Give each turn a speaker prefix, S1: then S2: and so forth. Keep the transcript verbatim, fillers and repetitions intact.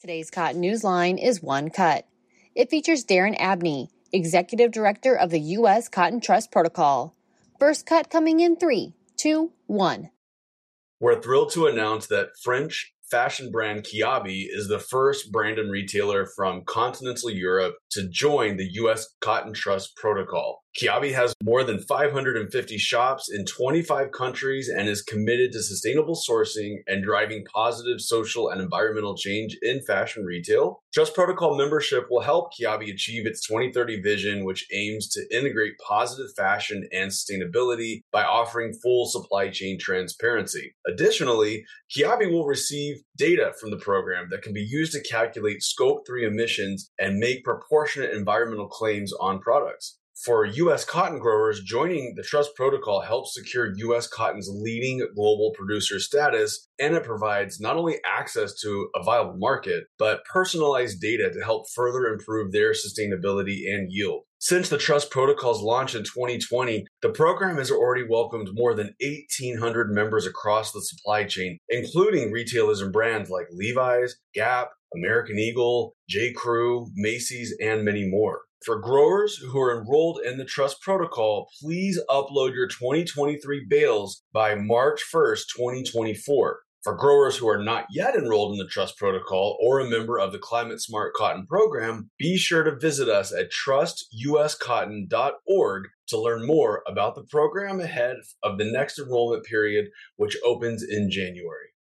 S1: Today's Cotton Newsline is One Cut. It features Darren Abney, Executive Director of the U S Cotton Trust Protocol. First cut coming in three, two, one.
S2: We're thrilled to announce that French fashion brand Kiabi is the first brand and retailer from continental Europe to join the U S Cotton Trust Protocol. Kiabi has more than five hundred fifty shops in twenty-five countries and is committed to sustainable sourcing and driving positive social and environmental change in fashion retail. Trust Protocol membership will help Kiabi achieve its twenty thirty vision, which aims to integrate positive fashion and sustainability by offering full supply chain transparency. Additionally, Kiabi will receive data from the program that can be used to calculate Scope three emissions and make proportionate environmental claims on products. For U S cotton growers, joining the Trust Protocol helps secure U S cotton's leading global producer status, and it provides not only access to a viable market, but personalized data to help further improve their sustainability and yield. Since the Trust Protocol's launch in twenty twenty, the program has already welcomed more than eighteen hundred members across the supply chain, including retailers and brands like Levi's, Gap, American Eagle, J. Crew, Macy's, and many more. For growers who are enrolled in the Trust Protocol, please upload your twenty twenty-three bales by March first, twenty twenty-four. For growers who are not yet enrolled in the Trust Protocol or a member of the Climate Smart Cotton program, be sure to visit us at trust u s cotton dot org to learn more about the program ahead of the next enrollment period, which opens in January.